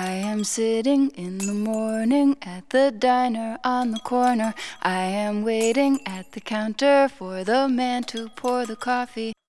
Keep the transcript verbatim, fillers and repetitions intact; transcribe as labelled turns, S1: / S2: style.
S1: I am sitting in the morning at the diner on the corner. I am waiting at the counter for the man to pour the coffee.